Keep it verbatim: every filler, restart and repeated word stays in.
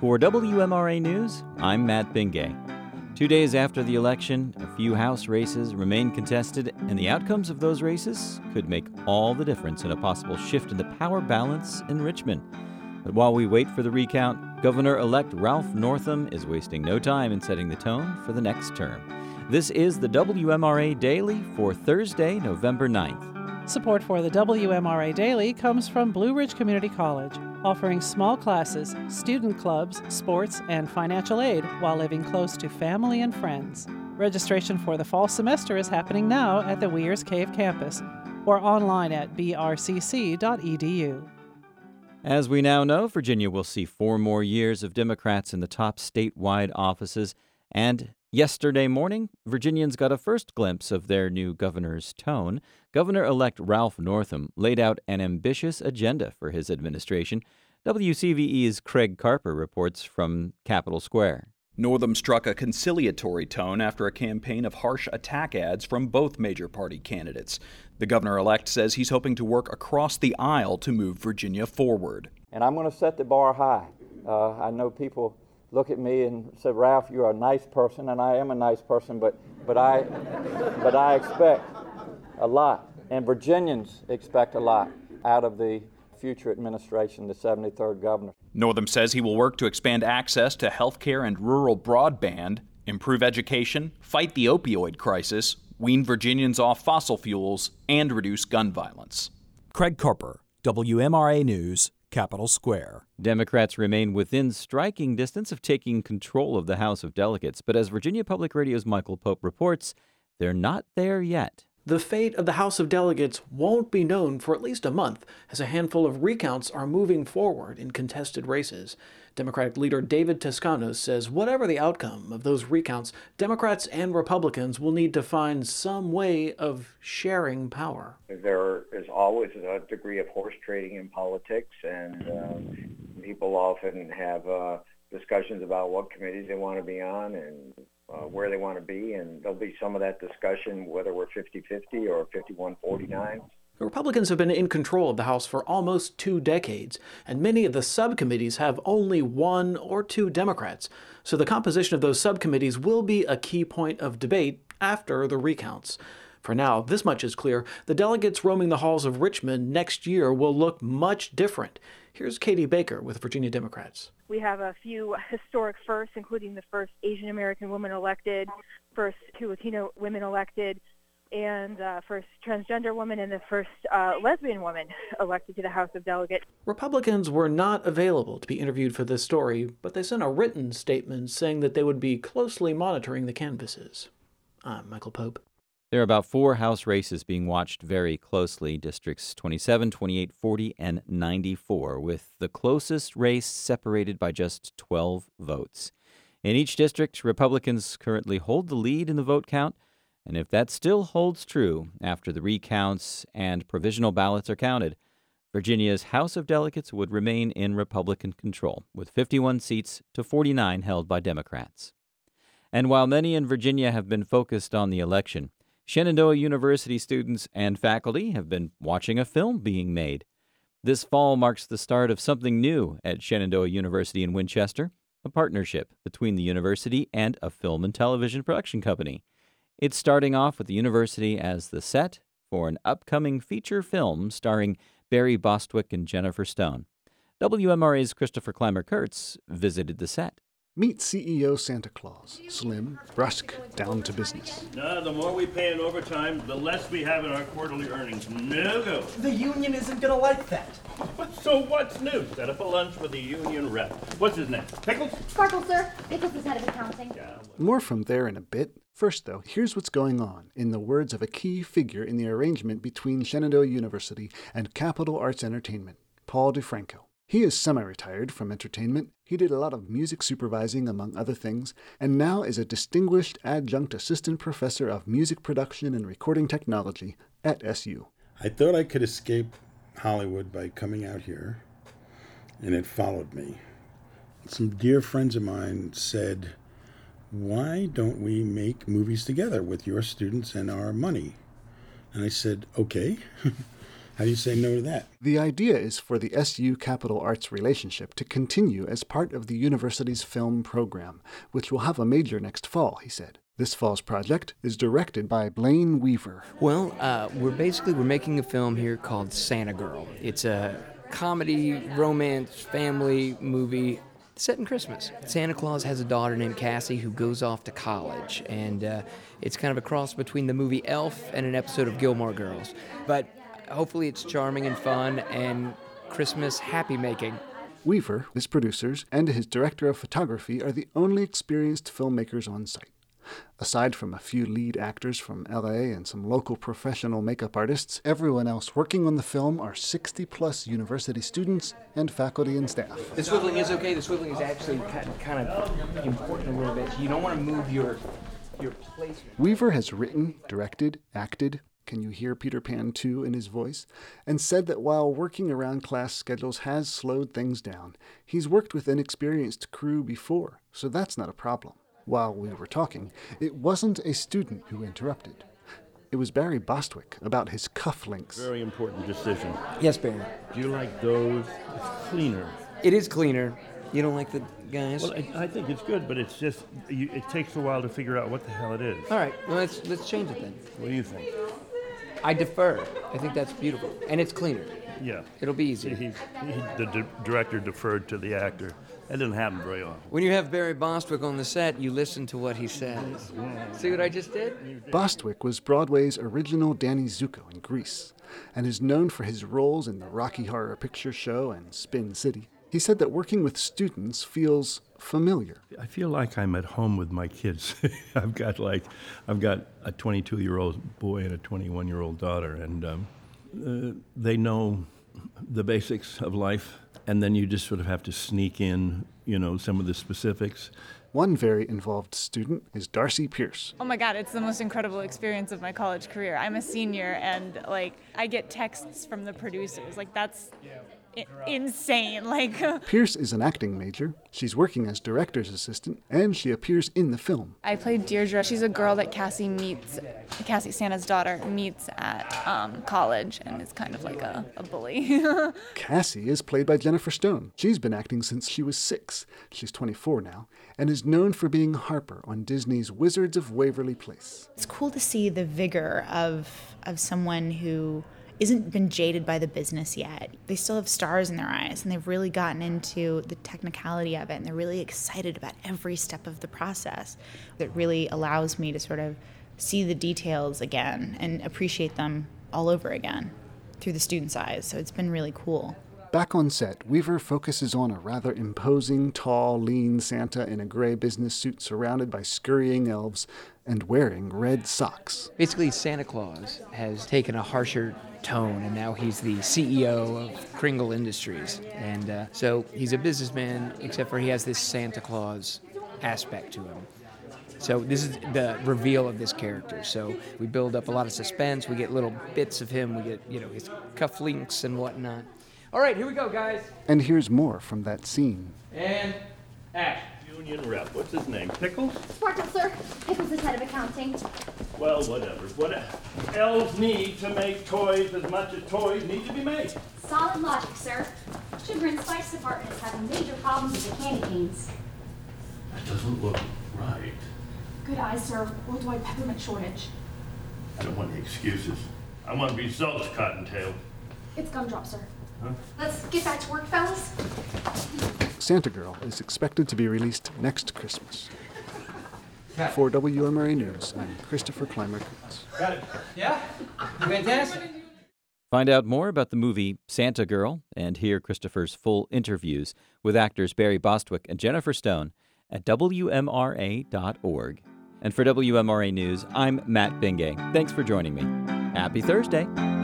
For W M R A News, I'm Matt Bingay. Two days after the election, a few House races remain contested, and the outcomes of those races could make all the difference in a possible shift in the power balance in Richmond. But while we wait for the recount, Governor-elect Ralph Northam is wasting no time in setting the tone for the next term. This is the W M R A Daily for Thursday, November ninth. Support for the W M R A Daily comes from Blue Ridge Community College, offering small classes, student clubs, sports, and financial aid while living close to family and friends. Registration for the fall semester is happening now at the Weir's Cave campus or online at b r c c dot e d u. As we now know, Virginia will see four more years of Democrats in the top statewide offices, and yesterday morning, Virginians got a first glimpse of their new governor's tone. Governor-elect Ralph Northam laid out an ambitious agenda for his administration. W C V E's Craig Carper reports from Capitol Square. Northam struck a conciliatory tone after a campaign of harsh attack ads from both major party candidates. The governor-elect says he's hoping to work across the aisle to move Virginia forward. And I'm going to set the bar high. Uh, I know people look at me and say, Ralph, you're a nice person, and I am a nice person, but but I but I expect a lot, and Virginians expect a lot out of the future administration, the seventy-third governor. Northam says he will work to expand access to health care and rural broadband, improve education, fight the opioid crisis, wean Virginians off fossil fuels, and reduce gun violence. Craig Carper, W M R A News, Capitol Square. Democrats remain within striking distance of taking control of the House of Delegates, but as Virginia Public Radio's Michael Pope reports, they're not there yet. The fate of the House of Delegates won't be known for at least a month, as a handful of recounts are moving forward in contested races. Democratic leader David Toscano says whatever the outcome of those recounts, Democrats and Republicans will need to find some way of sharing power. There is always a degree of horse trading in politics, and uh, people often have uh, discussions about what committees they want to be on and Uh, where they want to be, and there'll be some of that discussion, whether we're fifty-fifty or fifty-one forty-nine. The Republicans have been in control of the House for almost two decades, and many of the subcommittees have only one or two Democrats. So the composition of those subcommittees will be a key point of debate after the recounts. For now, this much is clear. The delegates roaming the halls of Richmond next year will look much different. Here's Katie Baker with Virginia Democrats. We have a few historic firsts, including the first Asian American woman elected, first two Latino women elected, and uh, first transgender woman and the first uh, lesbian woman elected to the House of Delegates. Republicans were not available to be interviewed for this story, but they sent a written statement saying that they would be closely monitoring the canvases. I'm Michael Pope. There are about four House races being watched very closely, districts twenty-seven, twenty-eight, forty, and ninety-four, with the closest race separated by just twelve votes. In each district, Republicans currently hold the lead in the vote count, and if that still holds true after the recounts and provisional ballots are counted, Virginia's House of Delegates would remain in Republican control, with fifty-one seats to forty-nine held by Democrats. And while many in Virginia have been focused on the election, Shenandoah University students and faculty have been watching a film being made. This fall marks the start of something new at Shenandoah University in Winchester, a partnership between the university and a film and television production company. It's starting off with the university as the set for an upcoming feature film starring Barry Bostwick and Jennifer Stone. W M R A's Christopher Clymer-Kurtz visited the set. Meet C E O Santa Claus, slim, brusque, down to business. No, the more we pay in overtime, the less we have in our quarterly earnings. No go. The union isn't going to like that. So what's new? Set up a lunch with the union rep. What's his name? Pickles? Sparkle, sir. Pickles is head of accounting. Yeah, well. More from there in a bit. First, though, here's what's going on, in the words of a key figure in the arrangement between Shenandoah University and Capitol Arts Entertainment, Paul DeFranco. He is semi-retired from entertainment. He did a lot of music supervising, among other things, and now is a distinguished adjunct assistant professor of music production and recording technology at S U. I thought I could escape Hollywood by coming out here, and it followed me. Some dear friends of mine said, why don't we make movies together with your students and our money? And I said, okay. How do you say no to that? The idea is for the S U Capital Arts relationship to continue as part of the university's film program, which will have a major next fall, he said. This fall's project is directed by Blaine Weaver. Well, uh, we're basically, we're making a film here called Santa Girl. It's a comedy, romance, family movie set in Christmas. Santa Claus has a daughter named Cassie who goes off to college, and uh, it's kind of a cross between the movie Elf and an episode of Gilmore Girls. But hopefully it's charming and fun and Christmas happy-making. Weaver, his producers, and his director of photography are the only experienced filmmakers on site. Aside from a few lead actors from L A and some local professional makeup artists, everyone else working on the film are sixty-plus university students and faculty and staff. The swiveling is okay. The swiveling is actually kind of important a little bit. You don't want to move your your placement. Weaver has written, directed, acted, can you hear Peter Pan two in his voice, and said that while working around class schedules has slowed things down, he's worked with an experienced crew before, so that's not a problem. While we were talking, it wasn't a student who interrupted. It was Barry Bostwick about his cufflinks. Very important decision. Yes, Barry. Do you like those? It's cleaner. It is cleaner. You don't like the guys? Well, I, I think it's good, but it's just, you, it takes a while to figure out what the hell it is. All right, well, let's, let's change it then. What do you think? I defer. I think that's beautiful. And it's cleaner. Yeah. It'll be easier. He, he, the d- director deferred to the actor. That doesn't happen very often. When you have Barry Bostwick on the set, you listen to what he says. See what I just did? Bostwick was Broadway's original Danny Zuko in Grease, and is known for his roles in the Rocky Horror Picture Show and Spin City. He said that working with students feels familiar. I feel like I'm at home with my kids. I've got like, I've got a twenty-two-year-old boy and a twenty-one-year-old daughter, and um, uh, they know the basics of life. And then you just sort of have to sneak in, you know, some of the specifics. One very involved student is Darcy Pierce. Oh my God, it's the most incredible experience of my college career. I'm a senior and like I get texts from the producers. Like that's I- insane. Like Pierce is an acting major. She's working as director's assistant, and she appears in the film. I played Deirdre. She's a girl that Cassie meets, Cassie Santa's daughter meets at um, college, and is kind of like a, a bully. Cassie is played by Jennifer Stone. She's been acting since she was six. She's twenty-four now, and is known for being Harper on Disney's Wizards of Waverly Place. It's cool to see the vigor of of someone who isn't been jaded by the business yet. They still have stars in their eyes, and they've really gotten into the technicality of it, and they're really excited about every step of the process. That really allows me to sort of see the details again and appreciate them all over again through the student's eyes. So it's been really cool. Back on set, Weaver focuses on a rather imposing, tall, lean Santa in a gray business suit surrounded by scurrying elves and wearing red socks. Basically, Santa Claus has taken a harsher tone, and now he's the C E O of Kringle Industries. And uh, so he's a businessman, except for he has this Santa Claus aspect to him. So this is the reveal of this character. So we build up a lot of suspense. We get little bits of him. We get, you know, his cufflinks and whatnot. All right, here we go, guys. And here's more from that scene. And action. Union rep. What's his name? Pickles? Sparkle, sir. Pickles is head of accounting. Well, whatever. What elves need to make toys as much as toys need to be made. Solid logic, sir. Sugar and spice department is having major problems with the candy canes. That doesn't look right. Good eyes, sir. Worldwide peppermint shortage. I don't want any excuses. I want results, Cottontail. It's gumdrop, sir. Huh? Let's get back to work, fellas. Santa Girl is expected to be released next Christmas. For W M R A News, I'm Christopher Clymer-Coons. Got it. Yeah? Fantastic. Find out more about the movie Santa Girl and hear Christopher's full interviews with actors Barry Bostwick and Jennifer Stone at W M R A dot org. And for W M R A News, I'm Matt Bingay. Thanks for joining me. Happy Thursday.